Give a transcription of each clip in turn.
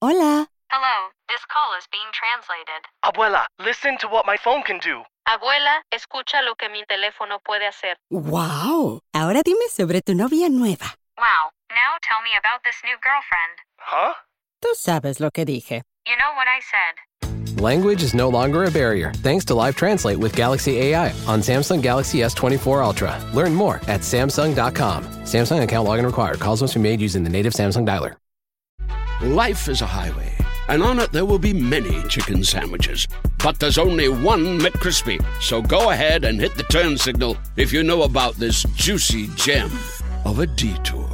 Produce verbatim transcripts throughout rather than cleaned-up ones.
Hola. Hello, this call is being translated. Abuela, listen to what my phone can do. Abuela, escucha lo que mi teléfono puede hacer. Wow. Ahora dime sobre tu novia nueva. Wow, now tell me about this new girlfriend. Huh? Tú sabes lo que dije. You know what I said. Language is no longer a barrier thanks to Live Translate with Galaxy A I on Samsung Galaxy S twenty-four Ultra. Learn more at Samsung dot com. Samsung account login required. Calls must be made using the native Samsung dialer. Life is a highway, and on it there will be many chicken sandwiches. But there's only one McCrispy. So go ahead and hit the turn signal if you know about this juicy gem of a detour.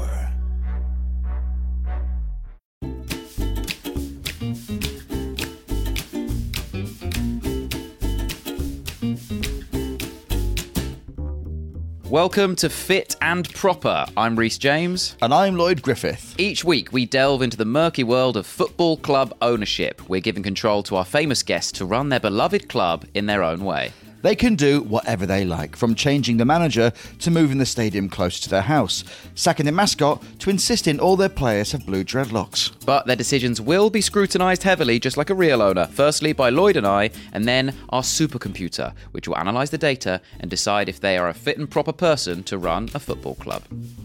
Welcome to Fit and Proper. I'm Rhys James. And I'm Lloyd Griffith. Each week we delve into the murky world of football club ownership. We're giving control to our famous guests to run their beloved club in their own way. They can do whatever they like, from changing the manager to moving the stadium closer to their house, sacking the mascot to insisting all their players have blue dreadlocks. But their decisions will be scrutinised heavily, just like a real owner. Firstly by Lloyd and I, and then our supercomputer, which will analyse the data and decide if they are a fit and proper person to run a football club.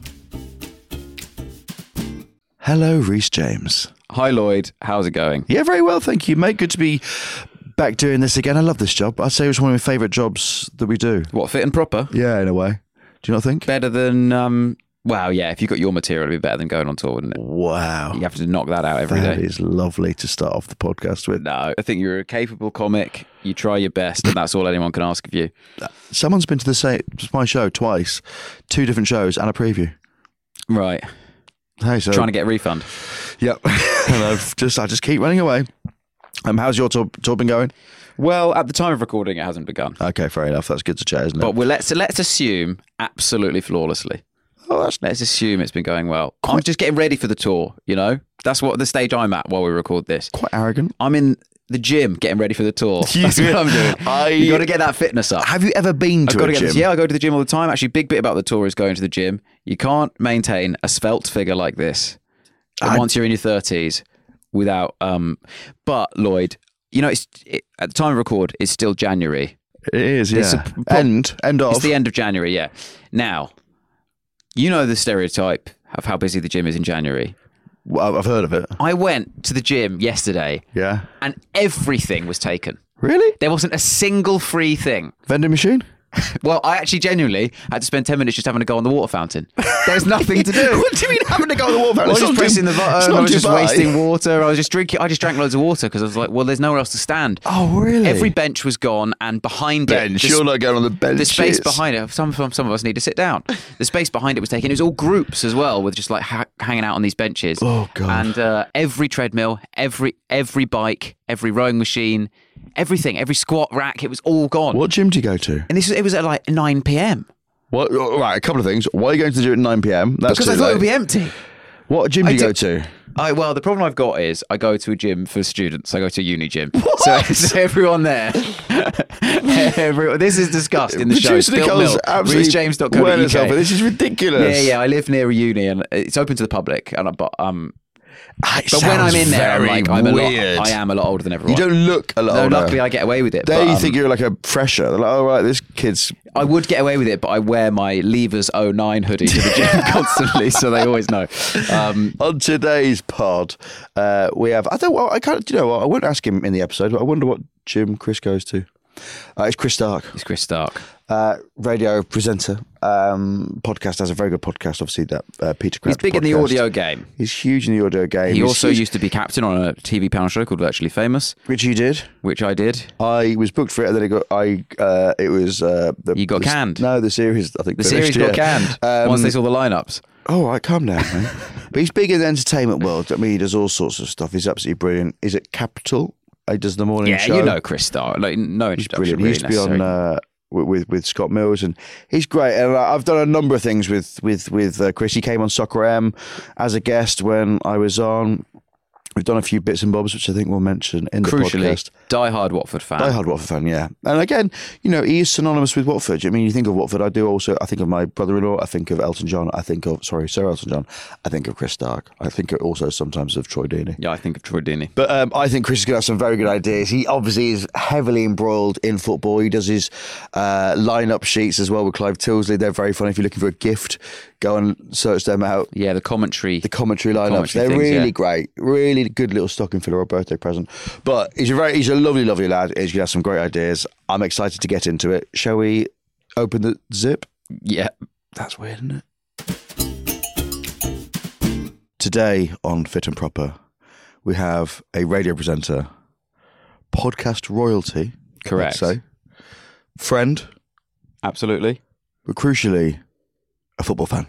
Hello, Rhys James. Hi Lloyd, how's it going? Yeah, very well, thank you, mate. Good to be back doing this again. I love this job. I'd say it's one of my favourite jobs that we do. What, Fit and Proper? Yeah, in a way. Do you not think? Better than, um, well, yeah, if you got your material, it'd be better than going on tour, wouldn't it? Wow. You have to knock that out every that day. That is lovely to start off the podcast with. No, I think you're a capable comic. You try your best, and that's all anyone can ask of you. Someone's been to the same, my show twice, two different shows and a preview. Right. Hey, so trying to get a refund. Yep. And I've just, I just keep running away. Um, how's your tour, tour been going? Well, at the time of recording, it hasn't begun. Okay, fair enough. That's good to chat, isn't it? But we're, let's let's assume absolutely flawlessly. Oh, that's let's assume it's been going well. Quite, I'm just getting ready for the tour. You know, that's what the stage I'm at while we record this. Quite arrogant. I'm in the gym getting ready for the tour. That's what I'm doing. I, you got to get that fitness up. Have you ever been to I've got a to get gym? This, yeah, I go to the gym all the time. Actually, big bit about the tour is going to the gym. You can't maintain a svelte figure like this I, once you're in your thirties without. Um, but Lloyd. You know, it's it, at the time of record, it's still January. It is, yeah. It's a, end, end of. It's the end of January, yeah. Now, you know the stereotype of how busy the gym is in January. Well, I've heard of it. I went to the gym yesterday. Yeah. And everything was taken. Really? There wasn't a single free thing. Vending machine? Well, I actually genuinely had to spend ten minutes just having to go on the water fountain. There's nothing to do. What do you mean having to go on the water fountain? I was just pressing too, the button. I was just Dubai. wasting water. I was just drinking. I just drank loads of water because I was like, well, there's nowhere else to stand. Oh, really? Every bench was gone, and behind bench. it, The, You're not going on the bench. The space behind it. Some some some of us need to sit down. The space behind it was taken. It was all groups as well, with just like ha- hanging out on these benches. Oh god! And uh, every treadmill, every every bike, every rowing machine. Everything, every squat rack, it was all gone. What gym do you go to? And this was, it was at like nine p.m. What? Right, a couple of things. Why are you going to do it at nine p.m? That's because I thought late. it would be empty. What gym do you do, go to? I, well, the problem I've got is I go to a gym for students. I go to a uni gym. So, so everyone there. everyone, this is discussed in the show. Rhys James dot co dot U K. This is ridiculous. Yeah, yeah. I live near a uni and it's open to the public. And I, but um. It but when I'm in there, I'm like, I'm weird. a lot, I am a lot older than everyone. You don't look a lot no, older. Luckily, I get away with it. They but, um, think you're like a fresher. They're like, oh, right, this kid's... I would get away with it, but I wear my Levers oh nine hoodie to the gym constantly, so they always know. Um, On today's pod, uh, we have... I don't well, I can't... Do you know what? I wouldn't ask him in the episode, but I wonder what gym Chris goes to. Uh, it's Chris Stark. It's Chris Stark. Uh, radio presenter. Um, podcast has a very good podcast, obviously, that uh, Peter Crouch He's big podcast. in the audio game. He's huge in the audio game. He He's also huge. used to be captain on a T V panel show called Virtually Famous. Which you did. Which I did. I was booked for it, and then it got, I, uh, it was... Uh, the, you got the, canned? No, the series, I think. The finished, series got yeah. canned um, once they saw the lineups. Oh, right, calm down, man. But he's big in the entertainment world. I mean, he does all sorts of stuff. He's absolutely brilliant. Is it Capital? He does the morning yeah, show. Yeah, you know Chris Stark. Like, no He's introduction. brilliant. He used to be on uh, with, with with Scott Mills, and he's great. And I've done a number of things with with with uh, Chris. He came on Soccer M as a guest when I was on. We've done a few bits and bobs, which I think we'll mention in the Crucially, podcast. die-hard Watford fan. Die-hard Watford fan, yeah. And again, you know, he is synonymous with Watford. I mean, you think of Watford, I do also, I think of my brother-in-law, I think of Elton John, I think of, sorry, Sir Elton John, I think of Chris Stark, I think also sometimes of Troy Deeney. Yeah, I think of Troy Deeney. But um, I think Chris is going to have some very good ideas. He obviously is heavily embroiled in football. He does his uh, line-up sheets as well with Clive Tilsley. They're very funny. If you're looking for a gift, go and search them out. Yeah, the commentary. The commentary lineups. commentary They're things, really yeah. great. Really good little stocking filler or birthday present. But he's a very, he's a lovely, lovely lad. He's going to have some great ideas. I'm excited to get into it. Shall we open the zip? Yeah. That's weird, isn't it? Today on Fit and Proper, we have a radio presenter, podcast royalty. Correct. So, friend, Absolutely. but crucially, a football fan.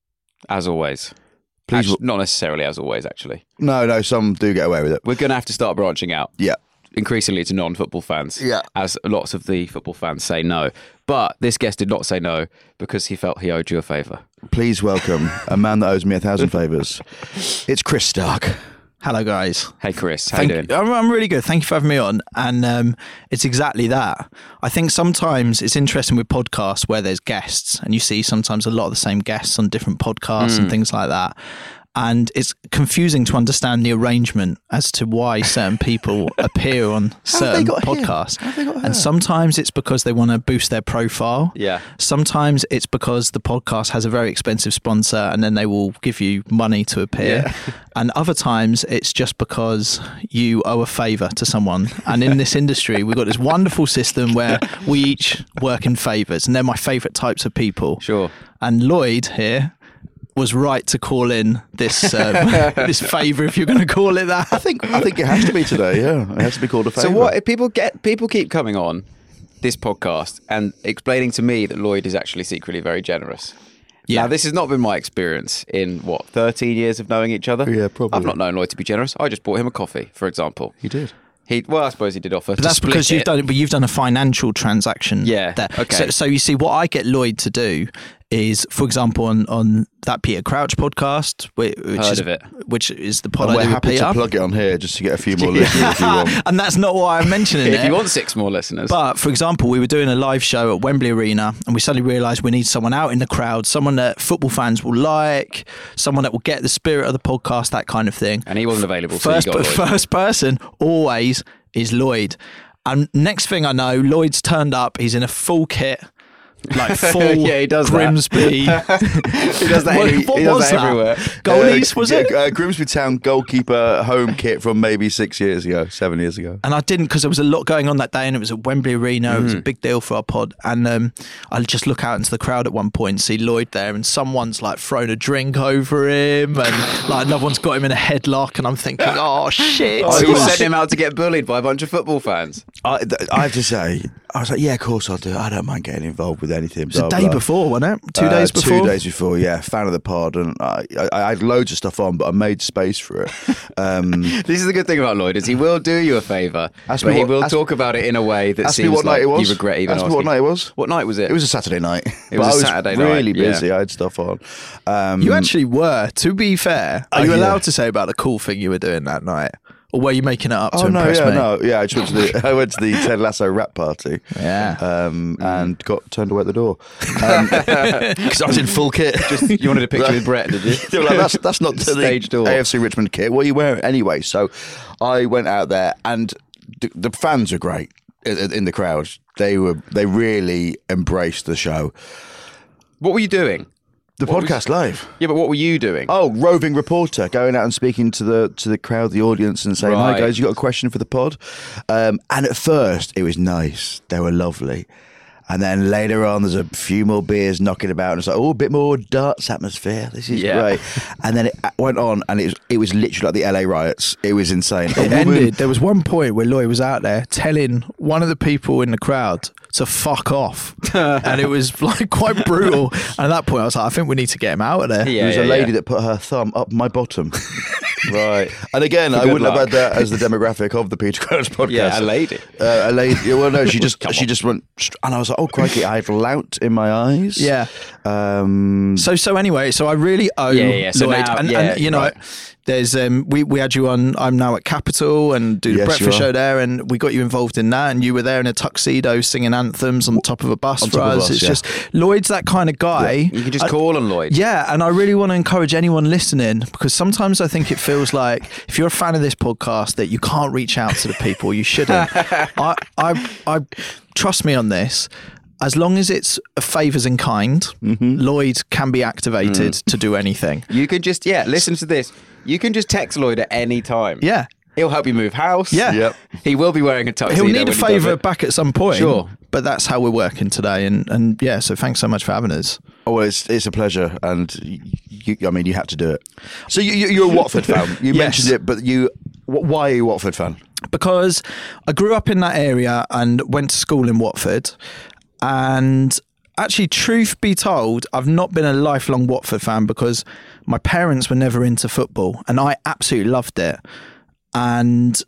As always. Please, Actu- not necessarily as always, actually. no, no, some do get away with it. We're going to have to start branching out. Yeah. Increasingly to non-football fans. Yeah. As lots of the football fans say no. But this guest did not say no because he felt he owed you a favour. Please welcome a man that owes me a thousand favours. It's Chris Stark. Hello, guys. Hey, Chris. How Thank you doing? I'm, I'm really good. Thank you for having me on. And um, it's exactly that. I think sometimes it's interesting with podcasts where there's guests, and you see sometimes a lot of the same guests on different podcasts Mm. and things like that. And it's confusing to understand the arrangement as to why certain people appear on certain got here? podcasts. How have they got here? And sometimes it's because they want to boost their profile. Yeah. Sometimes it's because the podcast has a very expensive sponsor and then they will give you money to appear. Yeah. And other times it's just because you owe a favour to someone. And in this industry, we've got this wonderful system where we each work in favours, and they're my favourite types of people. Sure. And Lloyd here was right to call in this um, this favour, if you're going to call it that. I think I think it has to be today, yeah. It has to be called a favour. So what if people get people keep coming on this podcast and explaining to me that Lloyd is actually secretly very generous. Yeah. Now, this has not been my experience in, what, thirteen years of knowing each other? Yeah, probably. I've not known Lloyd to be generous. I just bought him a coffee, for example. He did. He, well, I suppose he did offer But to that's split because you've it. done it, but you've done a financial transaction. Yeah, There. okay. So, so you see, what I get Lloyd to do is, for example, on, on that Peter Crouch podcast, which, which Heard is of it. which is the pod And I we're do with happy Peter. to plug it on here just to get a few more listeners if you want. And that's not what I'm mentioning. If there. you want six more listeners. But for example, we were doing a live show at Wembley Arena, and we suddenly realised we need someone out in the crowd, someone that football fans will like, someone that will get the spirit of the podcast, that kind of thing. And he wasn't available, so you First, got Lloyd. first person always is Lloyd. And next thing I know, Lloyd's turned up. He's in a full kit, like full Yeah, he does that. Grimsby. he does that, What- he, what he does was that that? everywhere. Goalies, was yeah, it? Uh, Grimsby Town goalkeeper home kit from maybe six years ago, seven years ago. And I didn't, because there was a lot going on that day, and it was at Wembley Arena. It was Mm. a big deal for our pod. And um, I just look out into the crowd at one point and see Lloyd there, and someone's like thrown a drink over him, and like another one's got him in a headlock. And I'm thinking, oh shit! Oh, you was- sent him out to get bullied by a bunch of football fans. I, th- I have to say, I was like, yeah, of course I'll do it. I don't mind getting involved with anything. It was a blah, day blah. before, wasn't it? Two Uh, days before. Two days before, yeah. Fan of the pod, and I, I, I had loads of stuff on, but I made space for it. Um, This is the good thing about Lloyd, is he will do you a favour, Ask but me he what- will ask- talk about it in a way that ask me seems what like night it was. you regret even Ask me asking. what night it was. What night was it? It was a Saturday night. It was But a I was Saturday night, really yeah. busy. I had stuff on. Um, You actually were, to be fair. Are Oh, you yeah. allowed to say about the cool thing you were doing that night? Or were you making it up to Oh no! impress Yeah, me? no, yeah. I just went to the I went to the Ted Lasso rap party, Yeah. um, and got turned away at the door because I was in full kit. Just, you wanted a picture with Brett, did you? They were like, that's that's not the Stage door. A F C Richmond kit. What are you wearing anyway? So I went out there, and the, the fans are great in, in the crowd. They were they really embraced the show. What were you doing? The What podcast live. Yeah, but what were you doing? Oh, roving reporter, going out and speaking to the to the crowd, the audience, and saying, Right. "Hi guys, you got a question for the pod?" Um, and at first, it was nice; they were lovely. And then later on, there's a few more beers knocking about, and it's like, oh, a bit more darts atmosphere. This is Yeah. great. And then it went on, and it was it was literally like the L A riots. It was insane. A It woman- ended. There was one point where Lloyd was out there telling one of the people in the crowd to fuck off, and it was like quite brutal. And at that point, I was like, I think we need to get him out of there. Yeah, There was yeah, a lady yeah. that put her thumb up my bottom. Right. And again, For I good wouldn't luck. have had that as the demographic of the Peter Crouch podcast. Yeah, a lady. Uh, a lady. Well, no, she just Come she on. just went, st- and I was like, oh crikey, I had lout in my eyes. Yeah. Um, So so anyway, so I really owe Yeah, yeah, so Lloyd, now- and, yeah, and you know, right. There's um, we we had you on. I'm now at Capital and do the Yes, you breakfast are. show there, and we got you involved in that. And you were there in a tuxedo singing anthems on top of a bus On for top of a us. bus, It's yeah. just Lloyd's that kind of guy. You can just I- call on Lloyd. Yeah, and I really want to encourage anyone listening, because sometimes I think it feels like if you're a fan of this podcast that you can't reach out to the people. You shouldn't. I, I, I trust me on this. As long as it's favours in kind, Mm-hmm. Lloyd can be activated Mm. to do anything. You can just, yeah, listen to this. You can just text Lloyd at any time. Yeah. He'll help you move house. Yeah. Yep. He will be wearing a tuxedo. He'll need a when he does favour it. back at some point. Sure. But that's how we're working today. And, and yeah, so thanks so much for having us. Oh, well, it's it's a pleasure, and you, I mean, you had to do it. So you, you, you're a Watford fan. You Yes. mentioned it, but you, wh- why are you a Watford fan? Because I grew up in that area and went to school in Watford. And actually, truth be told, I've not been a lifelong Watford fan because my parents were never into football and I absolutely loved it. And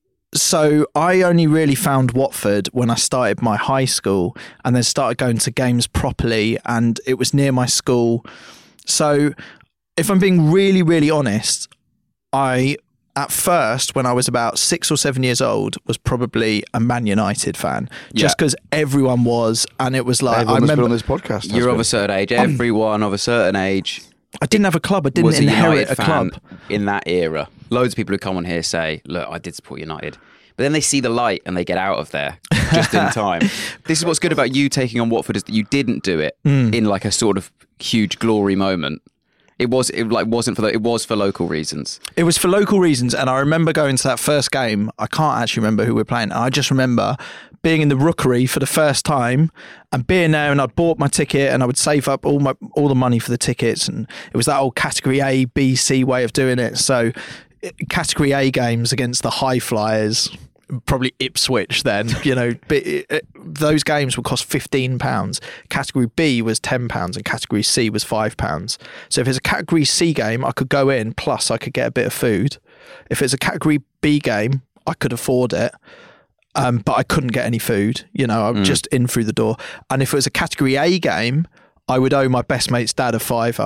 so I only really found Watford when I started my high school and then started going to games properly, and it was near my school. So if I'm being really, really honest, I, at first, when I was about six or seven years old, was probably a Man United fan, just Yeah. because everyone was, and it was like, Everyone I that's been remember on this podcast. has You're of been. a certain age. Everyone of a certain age I didn't have a club, I didn't was a inherit United a fan club. in that era. Loads of people who come on here say, look, I did support United. But then they see the light and they get out of there just in time. This is what's good about you taking on Watford, is that you didn't do it Mm. in like a sort of huge glory moment. It was it like wasn't for the, it was for local reasons. It was for local reasons, and I remember going to that first game. I can't actually remember who we were playing. I just remember being in the Rookery for the first time and being there, and I'd bought my ticket and I would save up all my all the money for the tickets, and it was that old category A, B, C way of doing it. So it- category A games against the high flyers, probably Ipswich then, you know, but it, it, those games would cost fifteen pounds. Category B was ten pounds and category C was five pounds. So if it's a category C game, I could go in, plus I could get a bit of food. If it's a category B game, I could afford it. Um, but I couldn't get any food, you know, I'm just in through the door. And if it was a category A game, I would owe my best mate's dad a fiver.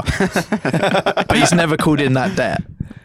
But he's never called in that debt.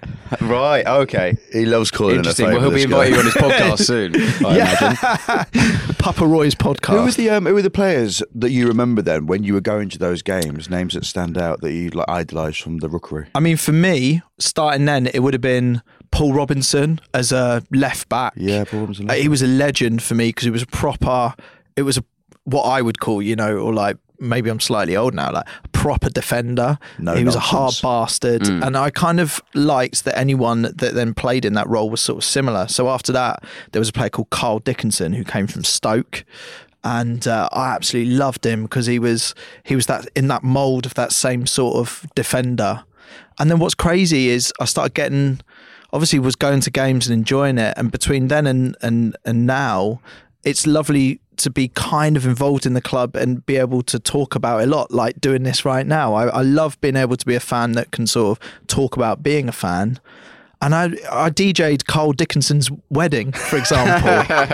Right, okay. He loves calling in a Interesting. favour. Well, he'll be this guy. inviting you on his podcast soon, I imagine. Papa Roy's podcast. Who was the um, who were the players that you remember then when you were going to those games? Names that stand out that you like idolised from the Rookery. I mean, for me, starting then, it would have been Paul Robinson as a left back. Yeah, Paul Robinson. Uh, He was a legend for me because he was a proper, it was a, what I would call, you know, or like, maybe I'm slightly old now, like a proper defender. No he was a hard nonsense. bastard. And I kind of liked that anyone that then played in that role was sort of similar. So after that, there was a player called Carl Dickinson who came from Stoke. And uh, I absolutely loved him because he was he was that in that mould of that same sort of defender. And then what's crazy is I started getting, obviously was going to games and enjoying it. And between then and and and now, it's lovely to be kind of involved in the club and be able to talk about it a lot, like doing this right now. I, I love being able to be a fan that can sort of talk about being a fan. And I I D J'd Carl Dickinson's wedding, for example.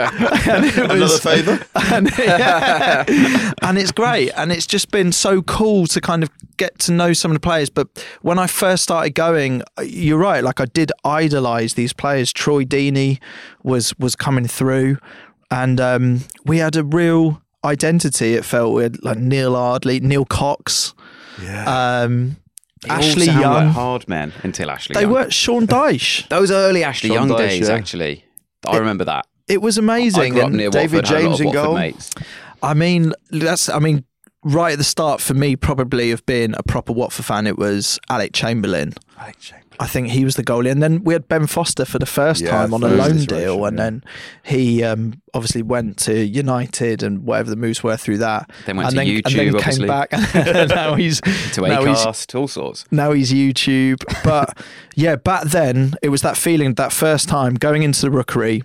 And it Another was- favour? and, yeah. And it's great. And it's just been so cool to kind of get to know some of the players. But when I first started going, you're right, like I did idolise these players. Troy Deeney was was coming through. And um, we had a real identity, it felt. We had like Neil Ardley, Neil Cox, Yeah. um, They all Ashley sound Young. like hard men until Ashley They Young. were Sean Dyche. Those early Ashley Sean Young Dyche, days, yeah. actually. I remember that. It was I amazing. grew up And near David Watford, had a lot James of in Watford goal. mates. I mean, that's, I mean, right at the start for me, probably of being a proper Watford fan, it was Alec Chamberlain. Alec Chamberlain. I think he was the goalie. And then we had Ben Foster for the first Yeah, time on a first loan iteration, deal. And yeah. then he um, obviously went to United and whatever the moves were through that. Then went and to then, YouTube, and then obviously. came back. And now he's To now he's, Acast, all sorts. now he's YouTube. But yeah, back then it was that feeling, that first time going into the Rookery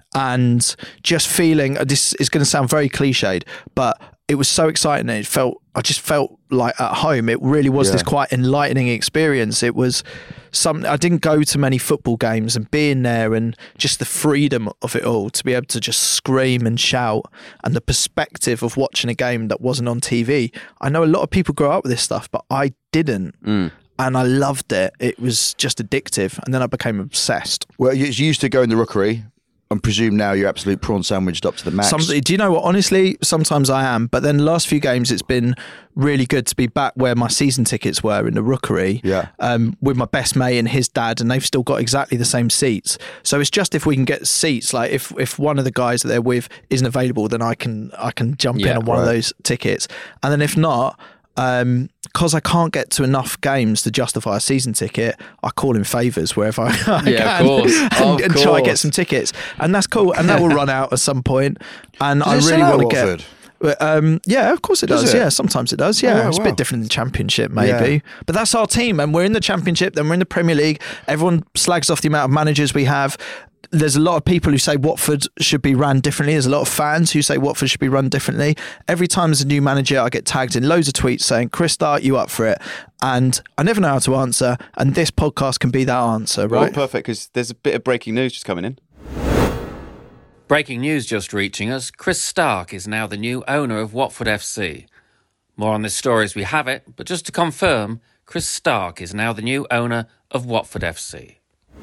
and just feeling, this is going to sound very cliched, but it was so exciting. And it felt, I just felt like at home. It really was Yeah. this quite enlightening experience. It was something, I didn't go to many football games, and being there and just the freedom of it all, to be able to just scream and shout, and the perspective of watching a game that wasn't on T V. I know a lot of people grow up with this stuff, but I didn't. Mm. and I loved it. It was just addictive, and then I became obsessed. Well, you you used to go in the Rookery. I presume now you're absolute prawn sandwiched up to the max. Some, do you know what? Honestly, sometimes I am. But then the last few games, it's been really good to be back where my season tickets were in the Rookery. Yeah. Um, with my best mate and his dad, and they've still got exactly the same seats. So it's just if we can get seats, like if if one of the guys that they're with isn't available, then I can I can jump Yeah, in on one right. of those tickets. And then if not, um, because I can't get to enough games to justify a season ticket, I call in favours wherever I, I Yeah, can of course. and, Of and try and get course. some tickets. And that's cool. And that will run out at some point. And Does I it really sell out want to get. Watford? Um, yeah, of course it does. Does it? Yeah, sometimes it does. Yeah, Oh, it's a wow. bit different than Championship, maybe. Yeah. But that's our team, and we're in the Championship. Then we're in the Premier League. Everyone slags off the amount of managers we have. There's a lot of people who say Watford should be run differently. There's a lot of fans who say Watford should be run differently. Every time there's a new manager, I get tagged in loads of tweets saying, Chris Stark, you up for it? And I never know how to answer. And this podcast can be that answer, Well, right? perfect, because there's a bit of breaking news just coming in. Breaking news just reaching us. Chris Stark is now the new owner of Watford F C. More on this story as we have it, but just to confirm, Chris Stark is now the new owner of Watford F C.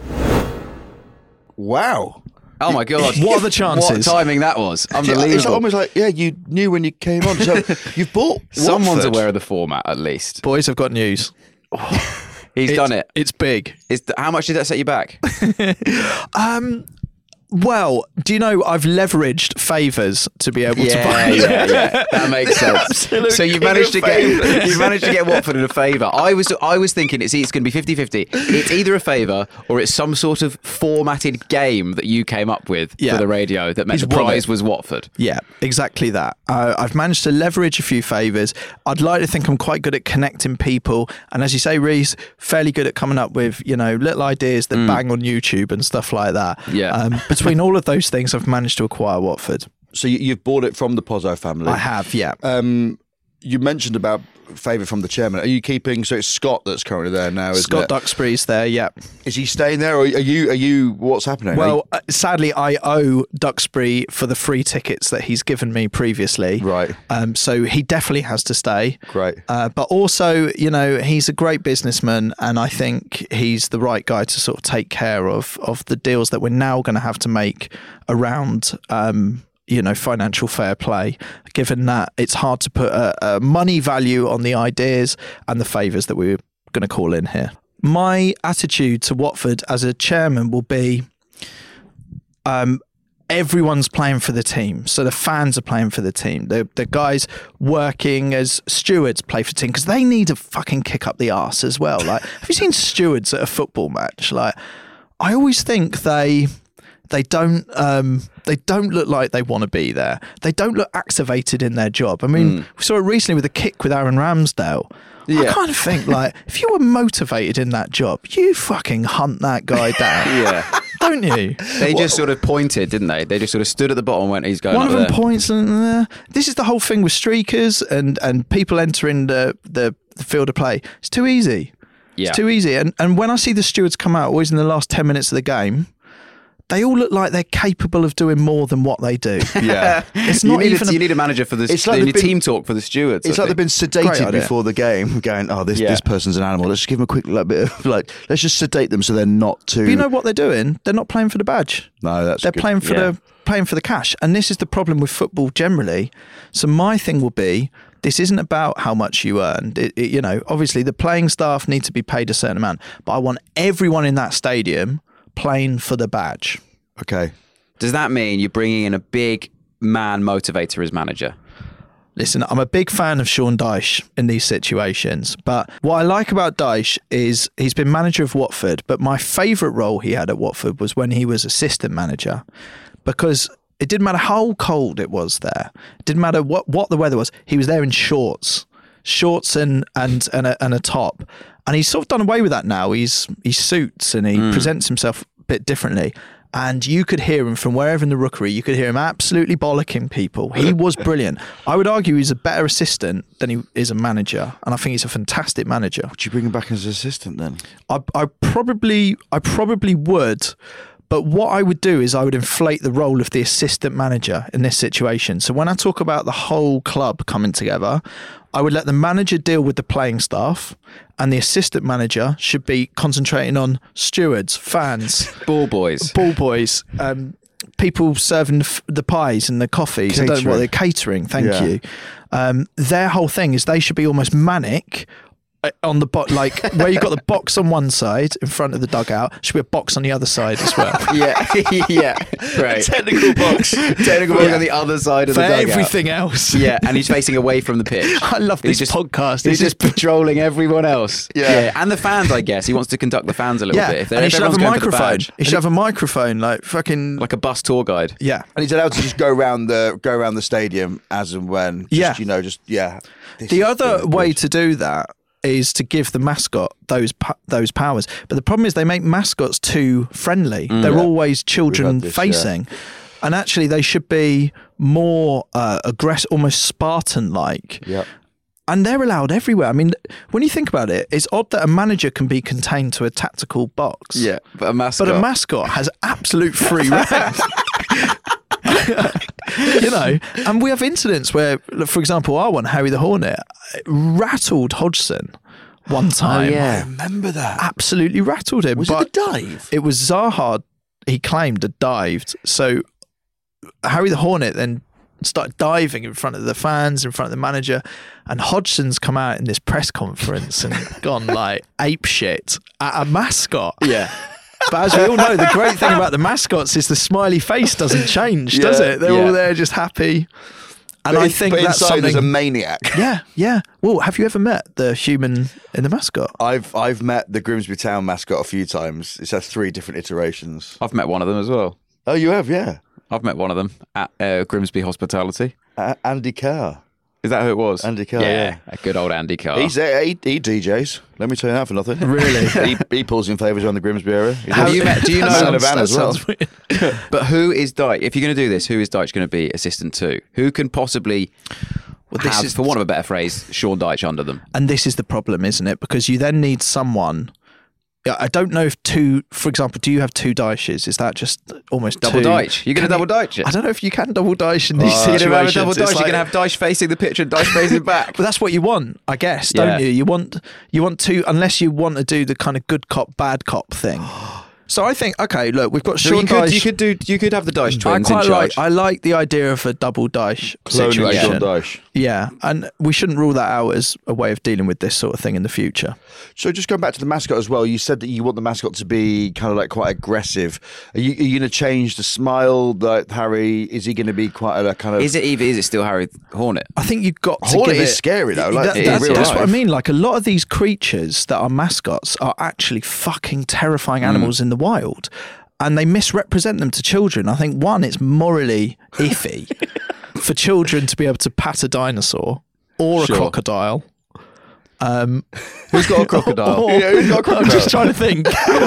Wow. Oh my God. What are the chances? What timing that was. Unbelievable. It's almost like, yeah, you knew when you came on. So you've bought Someone's Watford. aware of the format, at least. Boys, I've got news. He's It's- done it. It's big. Is th- how much did that set you back? Um, well, do you know I've leveraged favours to be able to yeah, buy? yeah, yeah. That makes sense. Absolute So you king managed of to get favours. you managed to get Watford in a favour. I was I was thinking it's it's going to be fifty-fifty. It's either a favour or it's some sort of formatted game that you came up with Yeah. for the radio that meant He's the won prize it. was Watford. Yeah, exactly that. Uh, I've managed to leverage a few favours. I'd like to think I'm quite good at connecting people, and as you say, Reece, fairly good at coming up with you know little ideas that bang on YouTube and stuff like that. Yeah. Um, between all of those things, I've managed to acquire Watford. So you, you've bought it from the Pozzo family. I have, yeah. Um, you mentioned about favour from the chairman. Are you keeping? So it's Scott that's currently there now, isn't Scott it? Duxbury's there, yeah. Is he staying there, or are you? Are you? What's happening? Well, uh, sadly, I owe Duxbury for the free tickets that he's given me previously. Right. Um, so he definitely has to stay. Great. Uh, but also, you know, he's a great businessman, and I think he's the right guy to sort of take care of of the deals that we're now going to have to make around. Um, you know, financial fair play, given that it's hard to put a, a money value on the ideas and the favours that we're going to call in here. My attitude to Watford as a chairman will be um, everyone's playing for the team. So the fans are playing for the team. The, the guys working as stewards play for the team because they need to fucking kick up the arse as well. Like, have you seen stewards at a football match? Like, I always think they... They don't. Um, they don't look like they want to be there. They don't look activated in their job. I mean, we saw it recently with a kick with Aaron Ramsdale. I Yeah. kind of think like, if you were motivated in that job, you fucking hunt that guy down, Yeah. don't you? They just sort of pointed, didn't they? They just sort of stood at the bottom and went, he's going One up of them there. points. And, uh, this is the whole thing with streakers and and people entering the the, the field of play. It's too easy. Yeah. It's too easy. And and when I see the stewards come out, always in the last ten minutes of the game, they all look like they're capable of doing more than what they do. Yeah. It's You not need, even. a, a- you need a manager for this. It's like you they've need been- team talk for the stewards. It's I like they've think. been Great sedated idea. before the game, going, "Oh, this Yeah. this person's an animal. Let's just give them a quick like, bit of like, let's just sedate them so they're not too." But you know what they're doing? They're not playing for the badge. no, that's They're good. playing for Yeah. the playing for the cash, and this is the problem with football generally. So my thing will be, this isn't about how much you earn. It, it, you know, obviously the playing staff need to be paid a certain amount, but I want everyone in that stadium playing for the badge. Okay. Does that mean you're bringing in a big man motivator as manager? Listen, I'm a big fan of Sean Dyche in these situations, but what I like about Dyche is he's been manager of Watford, but my favourite role he had at Watford was when he was assistant manager, because it didn't matter how cold it was there. It didn't matter what, what the weather was. He was there in shorts, shorts and and and a, and a top, and he's sort of done away with that now. He's he suits and he presents himself a bit differently. And you could hear him from wherever in the Rookery. You could hear him absolutely bollocking people. He was brilliant. I would argue he's a better assistant than he is a manager, and I think he's a fantastic manager. Would you bring him back as an assistant then? I, I probably, I probably would, but what I would do is I would inflate the role of the assistant manager in this situation. So when I talk about the whole club coming together, I would let the manager deal with the playing staff, and the assistant manager should be concentrating on stewards, fans, Ball boys. ball boys, um, people serving f- the pies and the coffees. I don't know what they're catering. Thank Yeah. you. Um, their whole thing is they should be almost manic. uh, On the bo- like where you got the box on one side in front of the dugout, should be a box on the other side as well. Yeah, yeah, right. Technical box. Technical box on the other side of For the dugout. everything else. Yeah, and he's facing away from the pitch. I love this He's just, podcast. He's It's just patrolling everyone else. Yeah. and the fans. I guess he wants to conduct the fans a little yeah, bit. If they're- and he if should have a everyone's going for the microphone. badge. He should have a microphone, like fucking like a bus tour guide. yeah. And he's allowed to just go around the go around the stadium as and when. Just, Yeah. you know, just yeah. This The is other good. way to do that is to give the mascot those po- those powers. But the problem is they make mascots too friendly. They're Yeah. always children We've had this, facing. And actually they should be more uh, aggressive, almost Spartan-like. Yep. And they're allowed everywhere. I mean, when you think about it, it's odd that a manager can be contained to a tactical box. Yeah, but a mascot. But a mascot has absolute free rein. You know, and we have incidents where, for example, our one, Harry the Hornet, rattled Hodgson one time. yeah. Remember that? Absolutely rattled him. Was but it the dive? It was Zaha, he claimed, had dived. So Harry the Hornet then started diving in front of the fans, in front of the manager, and Hodgson's come out in this press conference and gone like ape shit at a mascot. Yeah. But as we all know, the great thing about the mascots is the smiley face doesn't change, does Yeah, it? They're yeah. all there just happy. And But I in- think but that's inside something. there's a maniac. yeah, yeah. Well, have you ever met the human in the mascot? I've I've met the Grimsby Town mascot a few times. It's had three different iterations. I've met one of them as well. Oh, you have, yeah. I've met one of them at uh, Grimsby Hospitality. Uh, Andy Carr. Is that who it was? Andy Carr, yeah. a good old Andy Carr. He's there. He, he D Js. Let me tell you that for nothing. Really? he, he pulls in favours around the Grimsby area. He's Have also- you met? Do you know? Son of Sounds- Anne as that well. sounds weird. But who is Dyche? If you're going to do this, who is Dyche going to be assistant to? Who can possibly Well, this have, is- for want of a better phrase, Sean Dyche under them? And this is the problem, isn't it? Because you then need someone. Yeah, I don't know if two, for example, do you have two Dyches? Is that just almost Double two? Dyche. You're going to Can double Dyche it? I don't know if you can double Dyche in these You're situations. going to have a double It's Dyche. like- You're going to have Dyche facing the pitch and Dyche facing back. But that's what you want, I guess, Yeah. don't you? You want you want to, unless you want to do the kind of good cop, bad cop thing. So I think, okay, look, we've got So Sean you could, Dyche. you could do. You could have the Dyche I twins in quite charge. like. I like the idea of a double Dyche Cloning situation. Sean Dyche. Yeah, and we shouldn't rule that out as a way of dealing with this sort of thing in the future. So just going back to the mascot as well, you said that you want the mascot to be kind of like quite aggressive. Are you, are you going to change the smile? Like Harry, is he going to be quite a kind of? Is it even? Is it still Harry Hornet? I think you've got to Hornet give is it- scary, though, like, That- in that's real that's what I life. mean. Like a lot of these creatures that are mascots are actually fucking terrifying Mm. animals in the wild, and they misrepresent them to children. I think one, it's morally iffy for children to be able to pat a dinosaur or Sure. a crocodile. Um, Who's got a crocodile? or- Yeah, who's got a I'm crocodile? just trying to think.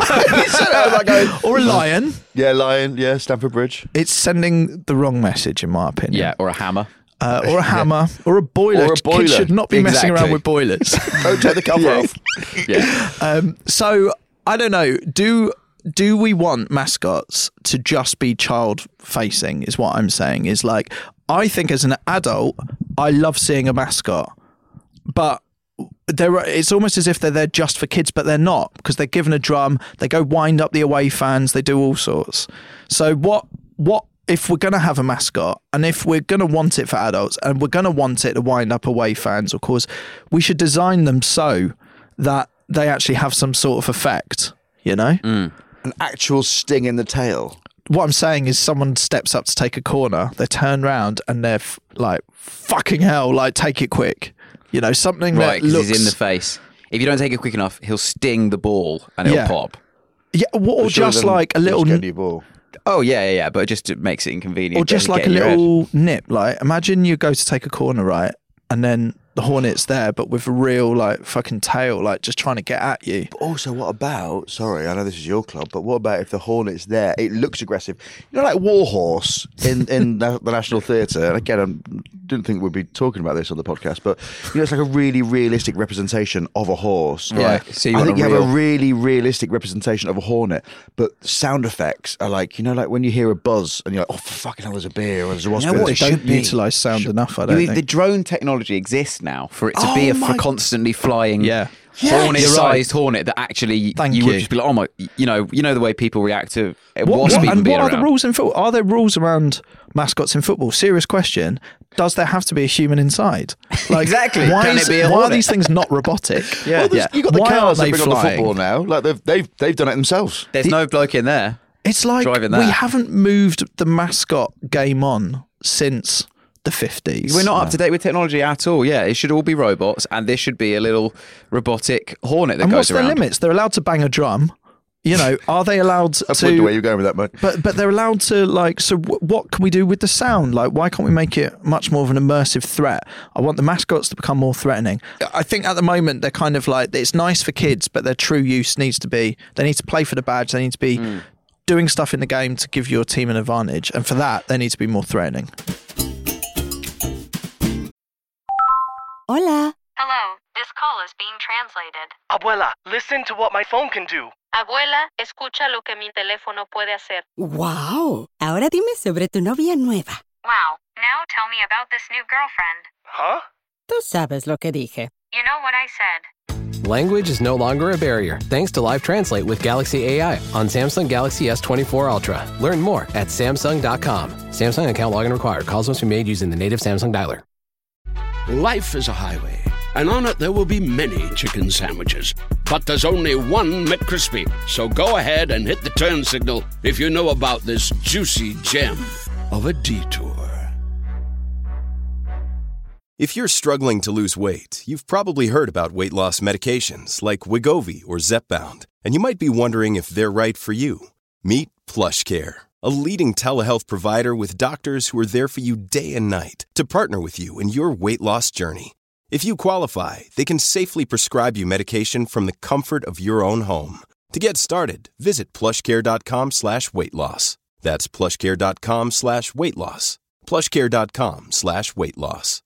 or a lion. Yeah, lion. Yeah, Stamford Bridge. It's sending the wrong message, in my opinion. Yeah, or a hammer. Uh, or a hammer, or a boiler. Or a boiler. Kids should not be messing Exactly. around with boilers. Don't take the cover off. Yeah. Um, so I don't know. Do do we want mascots to just be child facing? Is what I'm saying. Is like I think as an adult, I love seeing a mascot, but there are, it's almost as if they're there just for kids, but they're not, because they're given a drum, they go wind up the away fans, they do all sorts. So what what if we're going to have a mascot, and if we're going to want it for adults, and we're going to want it to wind up away fans, of course, we should design them so that they actually have some sort of effect, you know? An actual sting in the tail. What I'm saying is someone steps up to take a corner, they turn round and they're f- like, fucking hell, like, take it quick. You know, something Right, that because looks... he's in the face. If you don't take it quick enough, he'll sting the ball and it'll Yeah. pop. Yeah, or, or Sure, just then like a just little... get new ball. Oh yeah, yeah, yeah. But it just it makes it inconvenient. Or just Get like a in your head. little nip. Like, imagine you go to take a corner, right? And then the hornet's there, but with a real, like, fucking tail, like, just trying to get at you. But also, what about? Sorry, I know this is your club, but what about if the hornet's there? It looks aggressive. You know, like Warhorse in in the the National Theatre. And again, I'm didn't think we'd be talking about this on the podcast, but you know, it's like a really realistic representation of a horse. Yeah. So you I want think a you real- have a really realistic representation of a hornet, but sound effects are like, you know, like when you hear a buzz and you're like, oh, fucking hell, there's a bear or there's a wasp. You know what They it don't should be? utilise sound enough, I You don't mean, think. the drone technology exists now for it to Oh be a my- for constantly flying Yeah. hornet-sized hornet that actually Thank you would you. just be like, oh my, you know, you know the way people react to a What, wasp what- even and being what are the around. rules in football? Are there rules around mascots in football? Serious question. Does there have to be a human inside? Like, Exactly. Why, Can is, it be a why are hornet? these things not robotic? Yeah. Well, there's- you got the Why cars aren't that they bring on the flying? football now. Like they've they've they've done it themselves. There's no bloke in there. It's like Driving we that. haven't moved the mascot game on since the fifties. We're not up to date with technology at all. Yeah, it should all be robots, and this should be a little robotic hornet that And goes what's around. their limits? They're allowed to bang a drum. You know, are they allowed That's to? the way you're going with that, mate. But but they're allowed to, like, so w- what can we do with the sound? Like, why can't we make it much more of an immersive threat? I want the mascots to become more threatening. I think at the moment they're kind of like, it's nice for kids, but their true use needs to be, they need to play for the badge, they need to be doing stuff in the game to give your team an advantage, and for that they need to be more threatening. Hola. Hello, this call is being translated. Abuela, listen to what my phone can do. Abuela, escucha lo que mi teléfono puede hacer. Wow. Ahora dime sobre tu novia nueva. Wow, now tell me about this new girlfriend. Huh? Tú sabes lo que dije. You know what I said. Language is no longer a barrier thanks to Live Translate with Galaxy A I on Samsung Galaxy S twenty-four Ultra. Learn more at Samsung dot com. Samsung account login required. Calls must be made using the native Samsung dialer. Life is a highway, and on it there will be many chicken sandwiches. But there's only one McCrispy. So go ahead and hit the turn signal if you know about this juicy gem of a detour. If you're struggling to lose weight, you've probably heard about weight loss medications like Wegovy or Zepbound, and you might be wondering if they're right for you. Meet PlushCare, a leading telehealth provider with doctors who are there for you day and night to partner with you in your weight loss journey. If you qualify, they can safely prescribe you medication from the comfort of your own home. To get started, visit plushcare.com slash weight loss. That's plushcare.com slash weight loss. plushcare.com slash weight loss.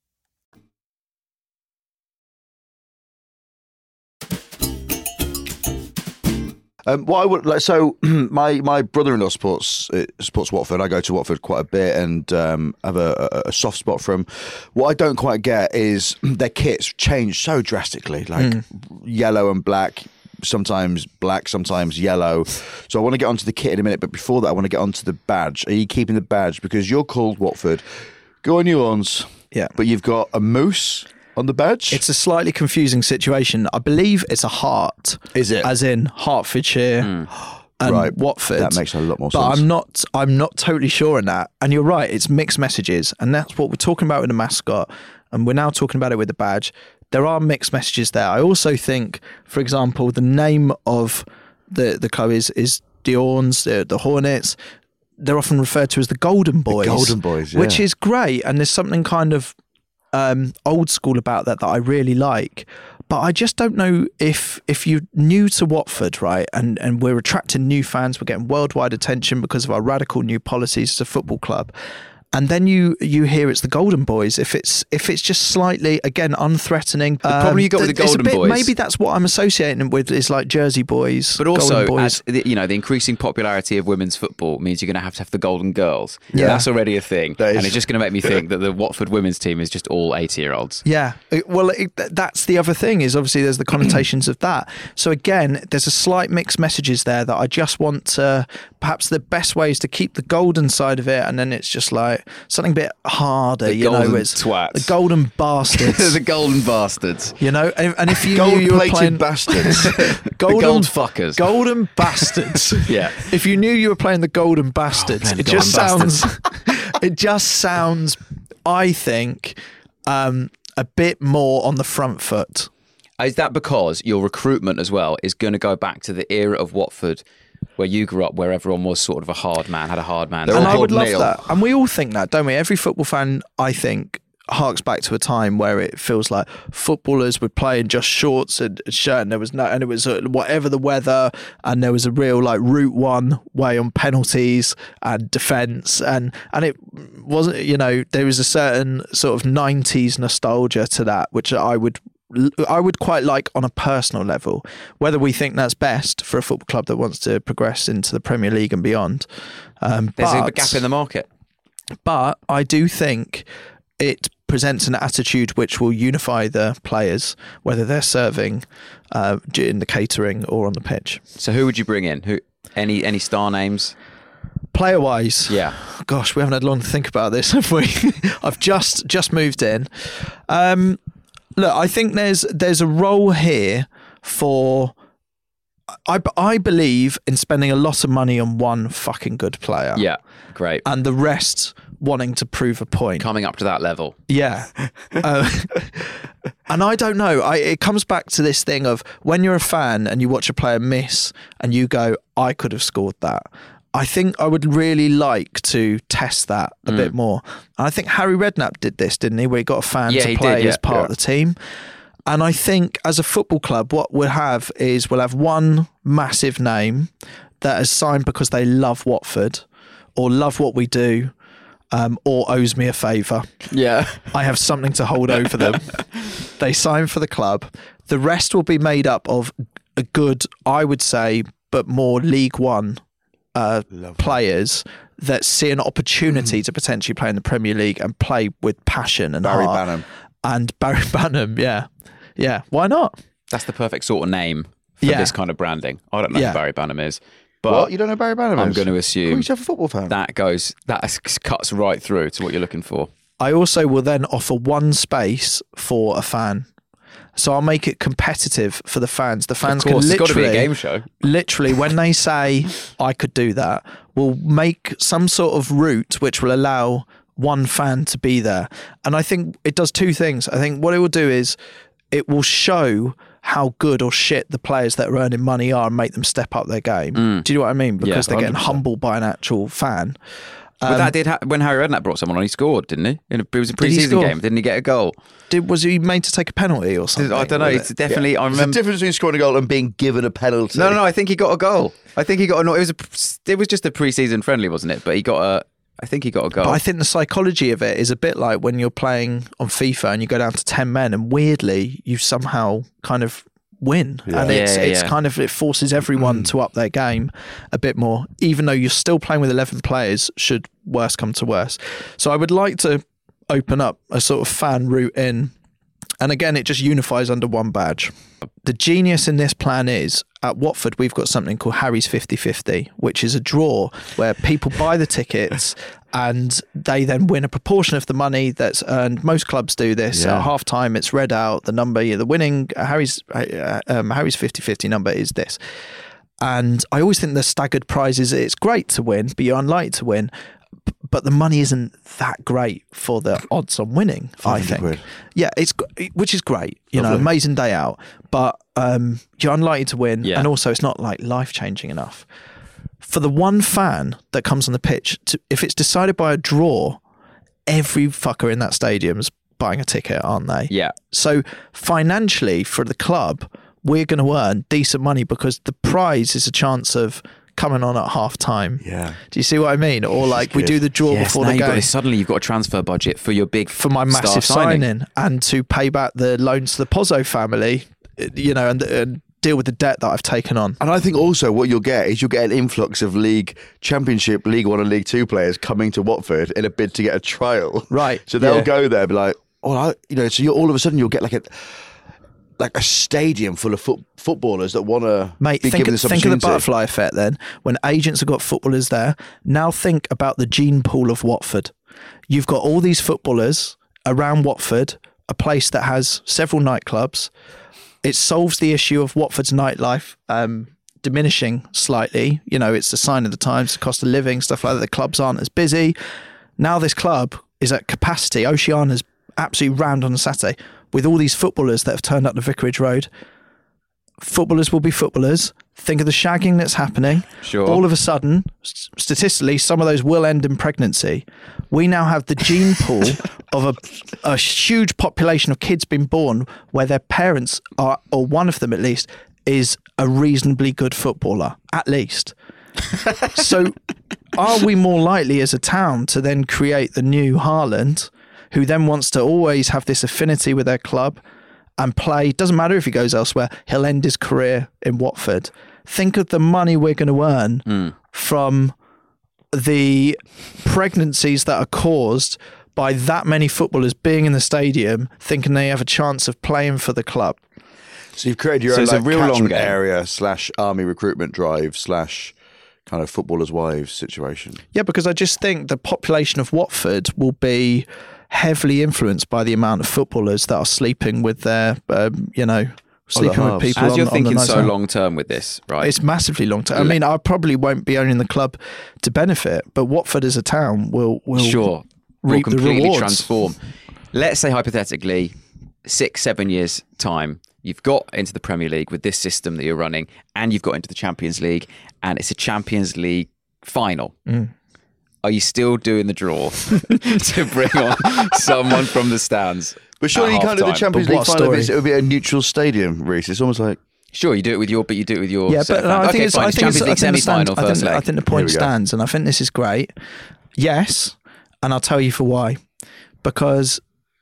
Um, what I would like, so my my brother-in-law supports uh, supports Watford. I go to Watford quite a bit and um, have a, a, a soft spot for them. What I don't quite get is their kits change so drastically, like mm. yellow and black. Sometimes black, sometimes yellow. So I want to get onto the kit in a minute, but before that, I want to get onto the badge. Are you keeping the badge because you're called Watford? Go on, your ons. Yeah, but you've got a moose on the badge? It's a slightly confusing situation. I believe it's a heart. Is it? As in Hertfordshire mm. and right. Watford. That makes a lot more but sense. But I'm not I'm not totally sure on that. And you're right, it's mixed messages. And that's what we're talking about with the mascot. And we're now talking about it with the badge. There are mixed messages there. I also think, for example, the name of the, the club is, is Diorns, the, the Hornets. They're often referred to as the Golden Boys. The Golden Boys, yeah. Which is great. And there's something kind of Um, old school about that that I really like, but I just don't know if if you're new to Watford, right, and and we're attracting new fans, we're getting worldwide attention because of our radical new policies as a football club, and then you you hear it's the Golden Boys. If it's if it's just slightly again unthreatening, the problem um, you got with the Golden bit, Boys, maybe that's what I'm associating it with, is like Jersey Boys, but also boys. As, you know, the increasing popularity of women's football means you're going to have to have the Golden Girls. Yeah, that's already a thing, and it's just going to make me think that the Watford women's team is just all eighty year olds. Yeah, well, it, that's the other thing, is obviously there's the connotations of that. So again, there's a slight mixed messages there that I just want to, perhaps the best way is to keep the golden side of it, and then it's just like something a bit harder, the you know, golden it's twats. the golden bastards, the golden bastards, you know. And, and if you gold knew you were plated playing bastards, golden the gold fuckers, golden bastards, yeah. If you knew you were playing the golden bastards, oh, it just sounds, it just sounds, I think, um, a bit more on the front foot. Is that because your recruitment as well is going to go back to the era of Watford, where you grew up, where everyone was sort of a hard man, had a hard man? And I would love Neil. that. And we all think that, don't we? Every football fan, I think, harks back to a time where it feels like footballers would play in just shorts and a shirt, and there was no, and it was uh, whatever the weather, and there was a real like route one way on penalties and defence, and and it wasn't, you know, there was a certain sort of nineties nostalgia to that, which I would I would quite like on a personal level. Whether we think that's best for a football club that wants to progress into the Premier League and beyond, um, there's but, a gap in the market. But I do think it presents an attitude which will unify the players, whether they're serving uh, in the catering or on the pitch. So who would you bring in? Who? Any any star names? Player wise, yeah. Gosh, we haven't had long to think about this, have we? I've just just moved in. Um, look, I think there's there's a role here for. I, I believe in spending a lot of money on one fucking good player. Yeah, great. And the rest wanting to prove a point. Coming up to that level. Yeah. uh, and I don't know. I, it comes back to this thing of when you're a fan and you watch a player miss and you go, I could have scored that. I think I would really like to test that a mm. bit more. And I think Harry Redknapp did this, didn't he? Where he got a fan yeah, to he play did, yeah, as part yeah. of the team. And I think as a football club, what we'll have is we'll have one massive name that is signed because they love Watford or love what we do, um, or owes me a favour. Yeah. I have something to hold over them. They sign for the club. The rest will be made up of a good, I would say, but more League One uh, players that see an opportunity mm. to potentially play in the Premier League and play with passion and Barry heart. Banham. And Barry Banham, yeah. Yeah, why not? That's the perfect sort of name for yeah. this kind of branding. I don't know yeah. who Barry Banham is. But what? You don't know Barry Banham I'm is? going to assume Well, he's a football fan. that goes, that cuts right through to what you're looking for. I also will then offer one space for a fan. So I'll make it competitive for the fans. The fans of course, can literally, it's got to be a game show. Literally, when they say, I could do that, we'll make some sort of route which will allow one fan to be there. And I think it does two things. I think what it will do is it will show how good or shit the players that are earning money are and make them step up their game. Mm. Do you know what I mean? Because yeah, they're getting one hundred percent humbled by an actual fan. Um, but that did ha- when Harry Redknapp brought someone on, he scored, didn't he? In a, it was a pre-season game, didn't he get a goal? Did was he made to take a penalty or something? I don't know. It's definitely. Yeah. I remember There's a difference between scoring a goal and being given a penalty. No, no, no. I think he got a goal. I think he got a. It was a. It was just a pre-season friendly, wasn't it? But he got a. I think he got a goal. But I think the psychology of it is a bit like when you're playing on FIFA and you go down to ten men, and weirdly you somehow kind of win, yeah. and it's yeah, it's yeah. kind of it forces everyone mm. to up their game a bit more, even though you're still playing with eleven players. Should worse come to worse, so I would like to open up a sort of fan route in, and again it just unifies under one badge. The genius in this plan is at Watford we've got something called Harry's fifty fifty, which is a draw where people buy the tickets and they then win a proportion of the money that's earned. Most clubs do this. Yeah. At half time it's read out the number, yeah, the winning uh, Harry's uh, um, Harry's fifty fifty number is this. And I always think the staggered prizes, it's great to win, but you're unlikely to win. But the money isn't that great for the odds on winning, I think. Quid. Yeah, it's which is great. You Lovely. know, amazing day out. But um, you're unlikely to win, yeah. and also it's not like life changing enough. For the one fan that comes on the pitch, to, if it's decided by a draw, every fucker in that stadium's buying a ticket, aren't they? Yeah. So financially, for the club, we're going to earn decent money because the prize is a chance of coming on at half time. Yeah. Do you see what I mean? Or like we do the draw yes, before now the you've got game. this- suddenly you've got a transfer budget for your big For my star massive signing. signing and to pay back the loans to the Pozzo family, you know, and, and deal with the debt that I've taken on. And I think also what you'll get is you'll get an influx of League Championship, League One and League Two players coming to Watford in a bid to get a trial. Right. So they'll Yeah. go there and be like, oh, I, you know, so you're all of a sudden you'll get like a like a stadium full of foot, footballers that want to Mate, be think, given this think of the opportunity. butterfly effect then. When agents have got footballers there, now think about the gene pool of Watford. You've got all these footballers around Watford, a place that has several nightclubs. It solves the issue of Watford's nightlife um, diminishing slightly. You know, it's a sign of the times, the cost of living, stuff like that. The clubs aren't as busy. Now this club is at capacity. Oceana's absolutely rammed on a Saturday with all these footballers that have turned up to Vicarage Road. Footballers will be footballers. Think of the shagging that's happening. Sure. All of a sudden, s- statistically, some of those will end in pregnancy. We now have the gene pool of a, a huge population of kids being born where their parents are, or one of them at least, is a reasonably good footballer, at least. So are we more likely as a town to then create the new Haaland, who then wants to always have this affinity with their club and play? Doesn't matter if he goes elsewhere, he'll end his career in Watford. Think of the money we're going to earn mm. from the pregnancies that are caused by that many footballers being in the stadium thinking they have a chance of playing for the club. So you've created your so own it's like, a real long game. area slash army recruitment drive slash kind of footballers' wives situation. Yeah, because I just think the population of Watford will be heavily influenced by the amount of footballers that are sleeping with their, um, you know, sleeping with people. As on, you're on thinking the so long term with this, right? It's massively long term. I mean, I probably won't be owning the club to benefit, but Watford as a town will will sure will reap completely the rewards. transform. Let's say hypothetically, six seven years time, you've got into the Premier League with this system that you're running, and you've got into the Champions League, and it's a Champions League final. Mm. Are you still doing the draw to bring on someone from the stands? But surely you can't do the Champions League final if it would be a neutral stadium, Reece. It's almost like... Sure, you do it with your, but you do it with your... Yeah, but no, I think okay, it's, fine. I think Champions it's, League I think semi-final, stand, first I think, leg. I think the point stands, and I think this is great. Yes, and I'll tell you for why. Because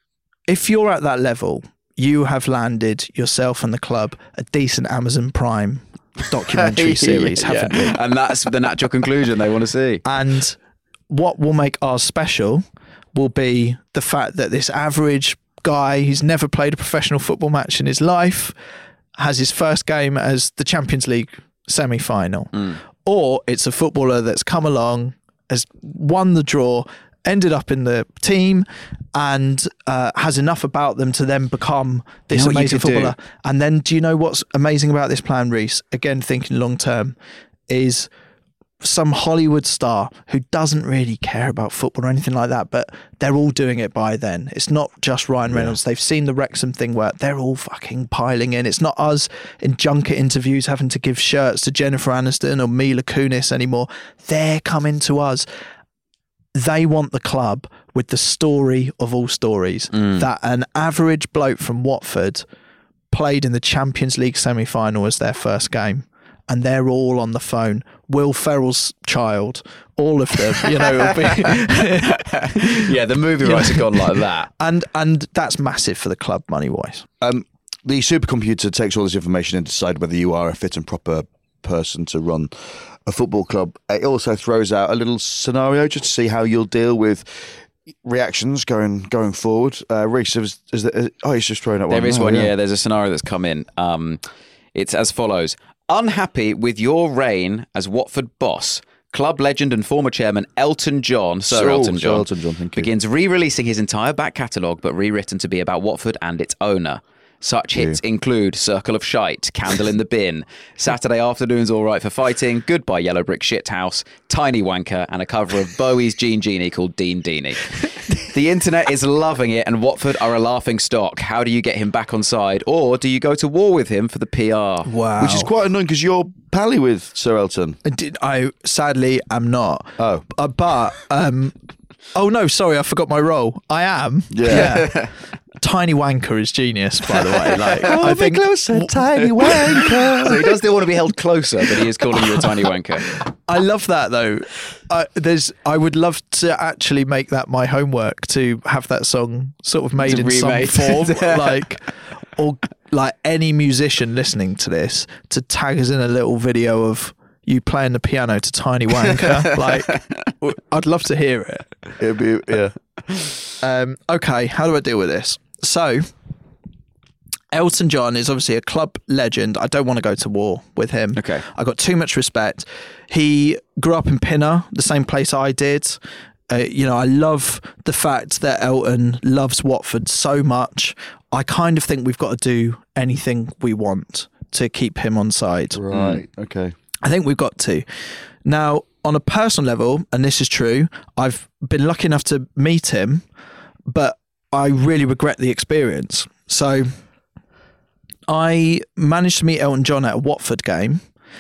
if you're at that level, you have landed yourself and the club a decent Amazon Prime documentary series, yeah, haven't yeah. we? And that's the natural conclusion they want to see. And what will make ours special will be the fact that this average guy who's never played a professional football match in his life has his first game as the Champions League semi-final. Mm. Or it's a footballer that's come along, has won the draw, ended up in the team, and uh, has enough about them to then become this you know amazing footballer. Do? And then do you know what's amazing about this plan, Reece? Again, thinking long term, is some Hollywood star who doesn't really care about football or anything like that, but they're all doing it by then. It's not just Ryan Reynolds. Yeah. They've seen the Wrexham thing where they're all fucking piling in. It's not us in junket interviews having to give shirts to Jennifer Aniston or Mila Kunis anymore. They're coming to us. They want the club with the story of all stories, mm. that an average bloke from Watford played in the Champions League semi-final as their first game. And they're all on the phone. Will Ferrell's child, all of them, you know. It'll be yeah, the movie rights have gone like that, and and that's massive for the club money wise. Um, the supercomputer takes all this information and decides whether you are a fit and proper person to run a football club. It also throws out a little scenario just to see how you'll deal with reactions going going forward. Uh, Reece, is, is there, oh, he's just throwing out one. There is oh, one. yeah. yeah, there's a scenario that's come in. Um, it's as follows. Unhappy with your reign as Watford boss, club legend and former chairman Elton John, Sir so, Elton John, Elton John thank you. begins re-releasing his entire back catalogue, but rewritten to be about Watford and its owner. Such hits yeah. include Circle of Shite, Candle in the Bin, Saturday Afternoon's All Right for Fighting, Goodbye Yellow Brick Shithouse, Tiny Wanker, and a cover of Bowie's Gene Genie called Dean Deanie. The internet is loving it, and Watford are a laughing stock. How do you get him back on side, or do you go to war with him for the P R? Wow, which is quite annoying because you're pally with Sir Elton. I, did, I sadly am not. Oh, uh, but um, oh no, sorry, I forgot my role. I am. Yeah. yeah. Tiny Wanker is genius, by the way. Like, oh, I think closer, Tiny Wanker. So he does still want to be held closer, but he is calling you a Tiny Wanker. I love that though. I, there's, I would love to actually make that my homework, to have that song sort of made in remade. some form, like, or like any musician listening to this to tag us in a little video of you playing the piano to Tiny Wanker. Like, I'd love to hear it. It'd be yeah. Um, okay, how do I deal with this? So, Elton John is obviously a club legend. I don't want to go to war with him. Okay. I got too much respect. He grew up in Pinner, the same place I did. Uh, you know, I love the fact that Elton loves Watford so much. I kind of think we've got to do anything we want to keep him on side. Right, mm. okay. I think we've got to. Now, on a personal level, and this is true, I've been lucky enough to meet him, but I really regret the experience. So I managed to meet Elton John at a Watford game,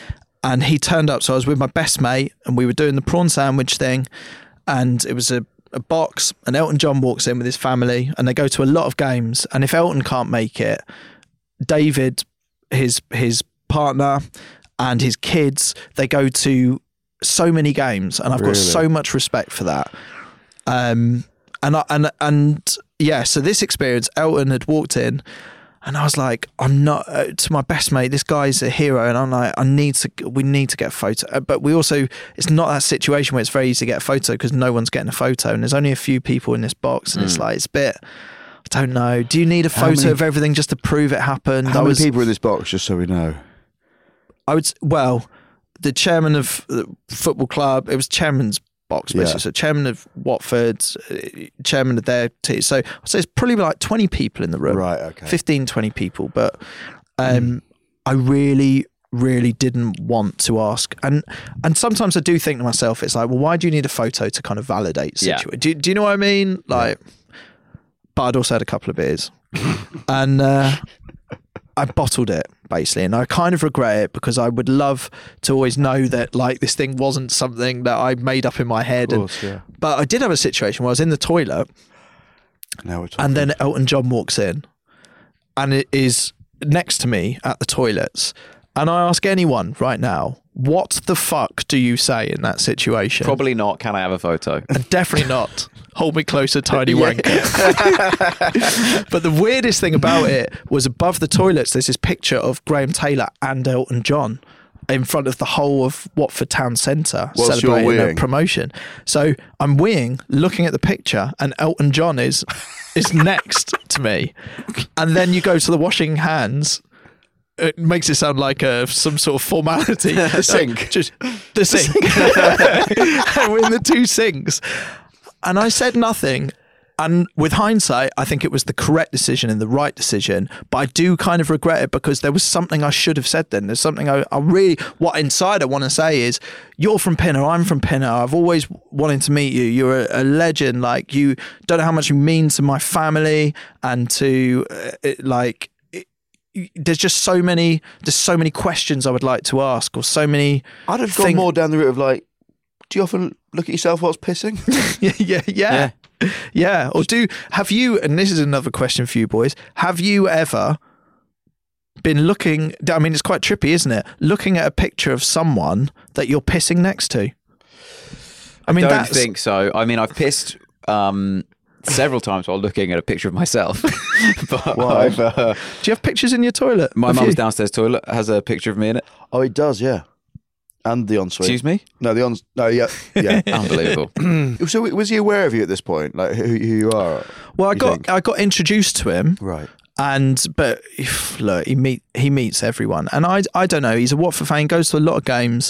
and he turned up. So I was with my best mate, and we were doing the prawn sandwich thing, and it was a, a box. And Elton John walks in with his family, and they go to a lot of games. And if Elton can't make it, David, his his partner, and his kids, they go to so many games, and I've Really? got so much respect for that. Um, and I, and and yeah, so this experience, Elton had walked in, and I was like, I'm not uh, to my best mate. This guy's a hero, and I'm like, I need to. We need to get a photo. Uh, But we also, it's not that situation where it's very easy to get a photo because no one's getting a photo, and there's only a few people in this box, and Mm. it's like it's a bit. I don't know. Do you need a How photo many- of everything just to prove it happened? How I many was, people are in this box, just so we know? I would. s- Well, the chairman of the football club. It was chairman's box, basically. Yeah. So chairman of Watford, uh, chairman of their team. So I'd say it's probably like twenty people in the room. Right, okay. fifteen, twenty people. But um, I really, really didn't want to ask. And and sometimes I do think to myself, it's like, well, why do you need a photo to kind of validate Yeah. situation? Do, do you know what I mean? Like, but I'd also had a couple of beers. and uh, I bottled it, basically. And I kind of regret it because I would love to always know that, like, this thing wasn't something that I made up in my head. Of course, and, yeah. But I did have a situation where I was in the toilet, Now we're talking. and then Elton John walks in, and it is next to me at the toilets. And I ask anyone right now, what the fuck do you say in that situation? Probably not. Can I have a photo? And definitely not. Hold me closer, tiny wanker. But the weirdest thing about it was above the toilets, there's this picture of Graham Taylor and Elton John in front of the whole of Watford Town Centre Whilst you're celebrating a weeing. promotion. So I'm weeing, looking at the picture, and Elton John is is next to me. And then you go to the washing hands. It makes it sound like a, some sort of formality. The sink. Just the sink. And we're in the two sinks. And I said nothing. And with hindsight, I think it was the correct decision and the right decision. But I do kind of regret it because there was something I should have said then. There's something I, I really, what inside I want to say is, you're from Pinner, I'm from Pinner. I've always wanted to meet you. You're a, a legend. Like, you don't know how much you mean to my family and to, uh, it, like, it, there's just so many, there's so many questions I would like to ask, or so many. I'd have gone thing- more down the route of like, do you often look at yourself whilst pissing? yeah, yeah, yeah, yeah. Or do have you? And this is another question for you boys. Have you ever been looking? I mean, it's quite trippy, isn't it? Looking at a picture of someone that you're pissing next to. I mean, I don't that's, think so. I mean, I've pissed um, several times while looking at a picture of myself. But Why? I've, uh, Do you have pictures in your toilet? my Of mum's you? downstairs toilet has a picture of me in it. Oh, it does, yeah. And the ensuite. Excuse me? No, the on. No, yeah, yeah. Unbelievable. So was he aware of you at this point, like who, who you are? Well, I you got think? I got introduced to him. Right. And but if, look, he meet he meets everyone, and I I don't know. He's a Watford fan, goes to a lot of games.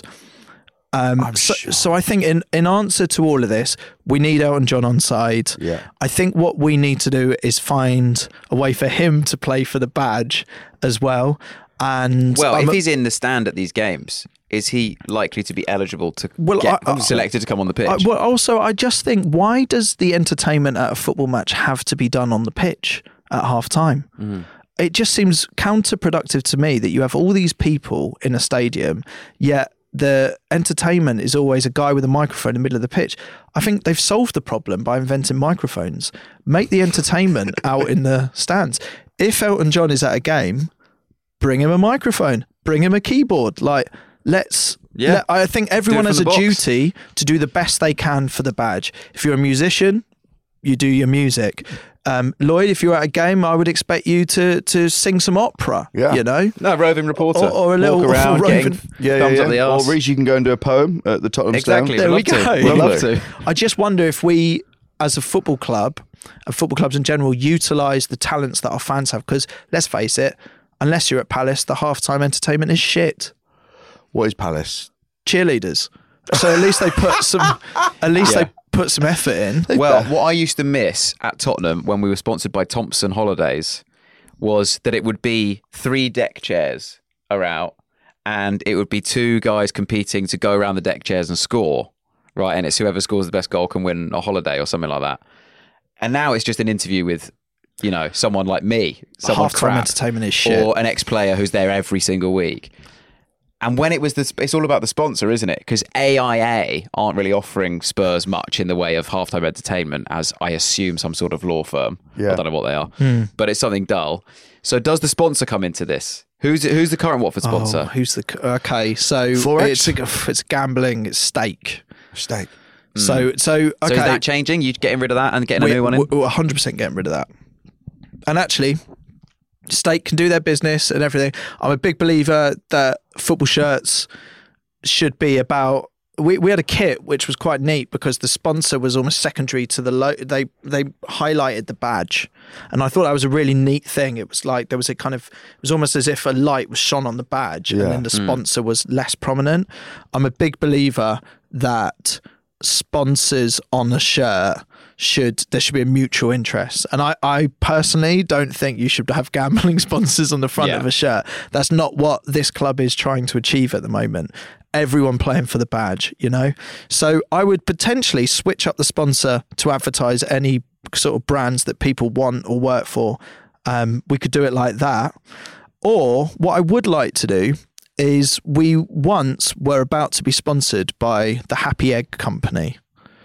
Um, I'm so, sure. so I think in in answer to all of this, we need Elton John on side. Yeah. I think what we need to do is find a way for him to play for the badge as well. And Well, I'm- if he's in the stand at these games, is he likely to be eligible to Well, get I- I- selected to come on the pitch? I, well, also, I just think, why does the entertainment at a football match have to be done on the pitch at half time? Mm. It just seems counterproductive to me that you have all these people in a stadium, yet the entertainment is always a guy with a microphone in the middle of the pitch. I think they've solved the problem by inventing microphones. Make the entertainment out in the stands. If Elton John is at a game, bring him a microphone, bring him a keyboard. Like, let's. Yeah. let- I think everyone from has the a box. duty to do the best they can for the badge. If you're a musician, you do your music. Um, Lloyd, if you're at a game, I would expect you to to sing some opera. Yeah. You know, No, roving reporter. Or- or a little- Walk around, or getting roving- Yeah, thumbs yeah, up the yeah. Or arse. Reece, you can go and do a poem at the Tottenham Exactly. stand. There we We'd love go. to. We'd love Lovely. to. I just wonder if we, as a football club, and football clubs in general, utilise the talents that our fans have. Because let's face it, unless you're at Palace, the halftime entertainment is shit. What is Palace? Cheerleaders. So at least they put some. At least Yeah. they put some effort in. Well, what I used to miss at Tottenham when we were sponsored by Thompson Holidays was that it would be three deck chairs are out and it would be two guys competing to go around the deck chairs and score, right? And it's whoever scores the best goal can win a holiday or something like that. And now it's just an interview with, you know, someone like me, someone Halftime crap, entertainment is shit. or an ex-player who's there every single week. And when it was the, it's all about the sponsor, isn't it? Because A I A aren't really offering Spurs much in the way of halftime entertainment, as I assume some sort of law firm. Yeah. I don't know what they are, Mm. but it's something dull. So does the sponsor come into this? Who's who's the current Watford sponsor? Oh, who's the okay? So Forex? it's a, it's gambling. It's stake. Steak. So so okay. So is that changing? You getting rid of that and getting we, a new one in? We're one hundred percent getting rid of that. And actually, Stake can do their business and everything. I'm a big believer that football shirts should be about. We we had a kit which was quite neat because the sponsor was almost secondary to the lo- they they highlighted the badge, and I thought that was a really neat thing. It was like there was a kind of it was almost as if a light was shone on the badge, Yeah. and then the sponsor mm. was less prominent. I'm a big believer that sponsors on a shirt should there should be a mutual interest, and I, I personally don't think you should have gambling sponsors on the front Yeah. of a shirt. That's not what this club is trying to achieve at the moment. Everyone playing for the badge, you know. So I would potentially switch up the sponsor to advertise any sort of brands that people want or work for. Um, we could do it like that, or what I would like to do is we once were about to be sponsored by the Happy Egg Company.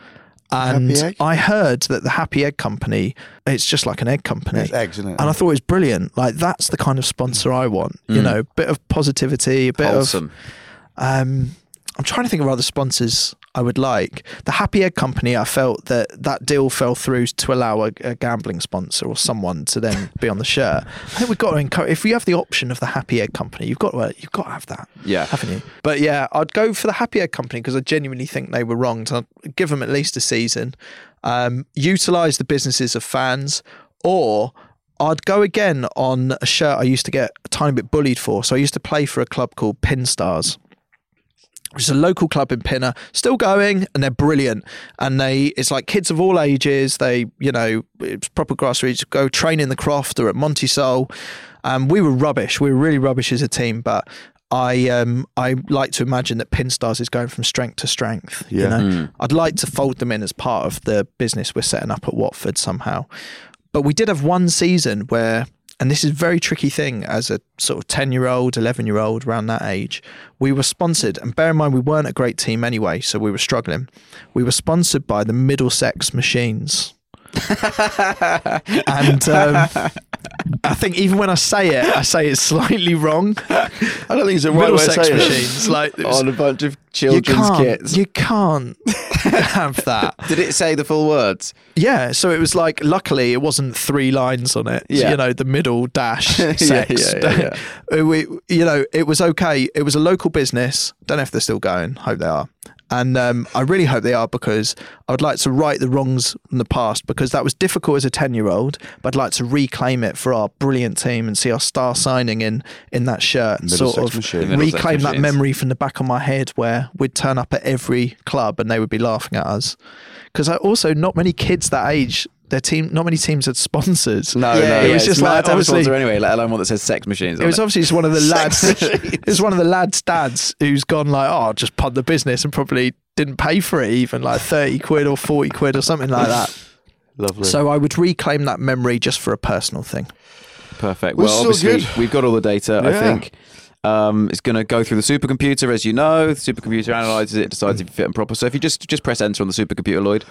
And Happy Egg? I heard that the Happy Egg Company, it's just like an egg company. It's eggs, isn't it? And I thought it was brilliant. Like, that's the kind of sponsor I want. You Mm. know, a bit of positivity, a bit Wholesome. of... Um, I'm trying to think of other sponsors I would like. The Happy Egg Company, I felt that that deal fell through to allow a, a gambling sponsor or someone to then be on the shirt. I think we've got to encourage. If you have the option of the Happy Egg Company, you've got to you've got to have that, Yeah. haven't you? But yeah, I'd go for the Happy Egg Company because I genuinely think they were wrong. So I'd give them at least a season. Um, utilize the businesses of fans, or I'd go again on a shirt I used to get a tiny bit bullied for. So I used to play for a club called Pin Stars, which is a local club in Pinner, still going, and they're brilliant. And they, it's like kids of all ages. They, you know, it's proper grassroots. Go train in the Croft or at Montesol. Um, we were rubbish. We were really rubbish as a team, but I, um, I like to imagine that Pin Stars is going from strength to strength. Yeah. You know, Mm. I'd like to fold them in as part of the business we're setting up at Watford somehow. But we did have one season where, and this is a very tricky thing as a sort of ten-year-old, eleven-year-old around that age, we were sponsored, and bear in mind we weren't a great team anyway, so we were struggling. We were sponsored by the Middlesex Machines. and um, I think even when I say it, I say it slightly wrong. I don't think it's a right way to Middlesex say it. Machines, like it was- On a bunch of you children's can't, kits. you can't have that. Did it say the full words? Yeah, so it was like, luckily it wasn't three lines on it. Yeah. You know, the middle dash Yeah, sex. yeah, yeah, we, you know, it was okay. It was a local business. Don't know if they're still going. Hope they are. And um, I really hope they are, because I would like to right the wrongs in the past, because that was difficult as a ten-year-old, but I'd like to reclaim it for our brilliant team and see our star signing in in that shirt and Middlesex sort of Machine. Middlesex reclaim that Machines. memory from the back of my head where we'd turn up at every club and they would be laughing at us. Because I also, not many kids that age, their team, not many teams had sponsors. No, it no. was yeah, just it's mad like to have a obviously. sponsor anyway, let alone one that says sex machines. It on was it. obviously just one of the lads. It was one of the lads' dads who's gone like, oh, I'll just punt the business, and probably didn't pay for it even, like thirty quid or forty quid or something like that. Lovely. So I would reclaim that memory just for a personal thing. Perfect. Well, Well, still obviously, good. we've got all the data, I Yeah. think. Um, it's going to go through the supercomputer, as you know. The supercomputer analyzes it, decides if you fit and proper. So if you just just press enter on the supercomputer, Lloyd.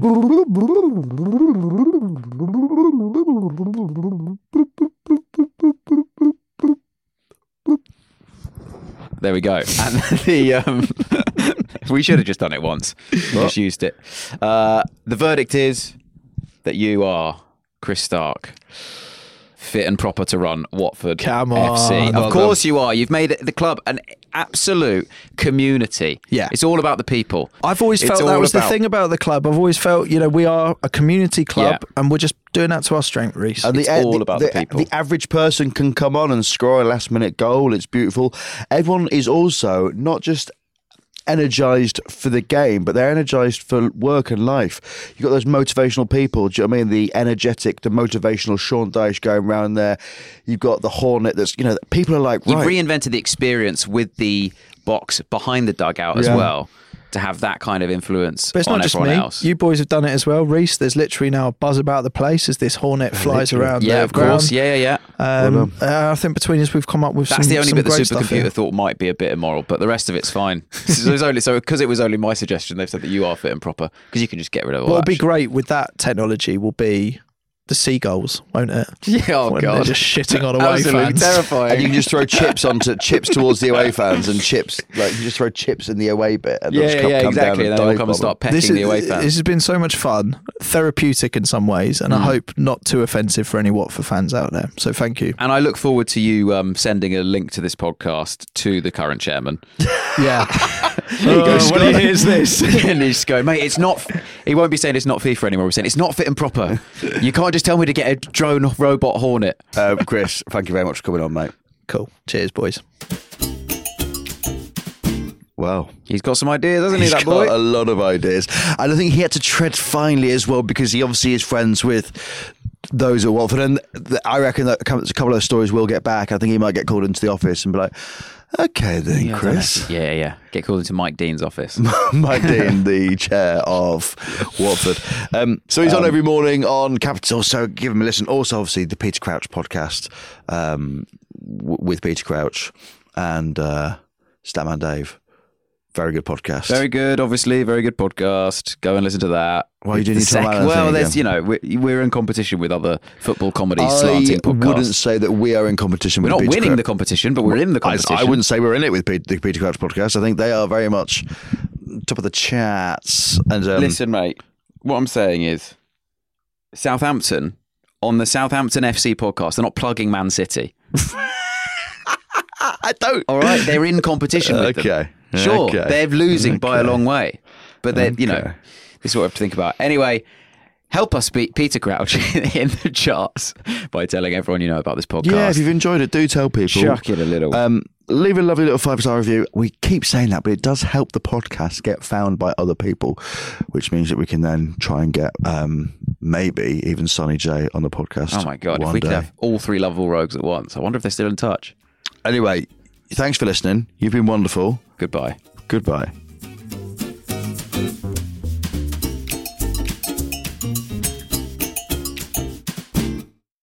There we go. And the um, we should have just done it once. We just used it. Uh, the verdict is that you are Chris Stark, fit and proper to run Watford Come F C. on. Of Well course you are. You've made it, the club an absolute community. Yeah. It's all about the people. I've always It's felt that all was about- the thing about the club. I've always felt, you know, we are a community club, Yeah. and we're just doing that to our strength, Reece. And It's all about the people. The average person can come on and score a last minute goal. It's beautiful. Everyone is also not just energized for the game, but they're energized for work and life. You've got those motivational people. Do you know what I mean? The energetic, the motivational Sean Dyche going around there. You've got the Hornet that's, you know, people are like, You've right. reinvented the experience with the box behind the dugout as Yeah. well. to have that kind of influence But it's on not just everyone me. else. You boys have done it as well, Reese. There's literally now a buzz about the place as this hornet flies Literally. around yeah, the of ground. course. Yeah, yeah, yeah. Um, uh, I think between us we've come up with That's some the only some bit the great stuff supercomputer here. thought might be a bit immoral, but the rest of it's fine. so it was only so because it was only my suggestion. They've said that you are fit and proper because you can just get rid of all What that. would be shit. great with that technology will be the seagulls, won't it? Yeah, oh When god, they're just shitting on away absolutely fans. terrifying. And you can just throw chips onto chips towards the away fans, and chips like you just throw chips in the away bit, and they'll yeah, just yeah, come, yeah, come exactly. down And and then they'll dive come and bomb start them. pecking This, the away is, fans. this has been so much fun, therapeutic in some ways, and I hope not too offensive for any Watford fans out there. So thank you. And I look forward to you um, sending a link to this podcast to the current chairman. Yeah. There you go, Oh, Scott. when he hears this. And he's going, mate, it's not. He won't be saying it's not FIFA anymore. He's saying it's not fit and proper. You can't just tell me to get a drone robot hornet. Uh, Chris, thank you very much for coming on, mate. Cool. Cheers, boys. Wow. He's got some ideas, hasn't he, He's that got boy? a lot of ideas. And I think he had to tread finely as well because he obviously is friends with those at Watford. And th- I reckon that a couple a couple of those stories will get back. I think he might get called into the office and be like, okay then, Yeah, I don't Chris. know. Yeah, yeah. Get called into Mike Dean's office. Mike Dean, the chair of Watford. Um, so he's on Um, every morning on Capital, so give him a listen. Also, obviously, the Peter Crouch podcast um, w- with Peter Crouch and uh, Statman Dave. Very good podcast. Very good, obviously. Very good podcast. Go and listen to that. Why are you doing The your Tom sec- Allen Well, thing there's, again? you know, we're, we're in competition with other football comedy I slanting podcasts. wouldn't say that we are in competition We're with not Peter winning Crouch. the competition, but we're in the I, competition. I wouldn't say we're in it with Pete, the Peter Crouch podcast. I think they are very much top of the charts. And um, Listen, mate, what I'm saying is Southampton, on the Southampton F C podcast, they're not plugging Man City. I don't. All right, they're in competition with them. Okay. Sure, Okay. they're losing by a Okay. long way. But they're, you know, Okay. this is what we have to think about. Anyway, help us beat Peter Crouch in the charts by telling everyone you know about this podcast. Yeah, if you've enjoyed it, do tell people. Chuck it a little. Um, leave a lovely little five-star review. We keep saying that, but it does help the podcast get found by other people, which means that we can then try and get um, maybe even Sonny J on the podcast. Oh my God, if one we could day. have all three lovable rogues at once. I wonder if they're still in touch. Anyway, thanks for listening. You've been wonderful. Goodbye. Goodbye.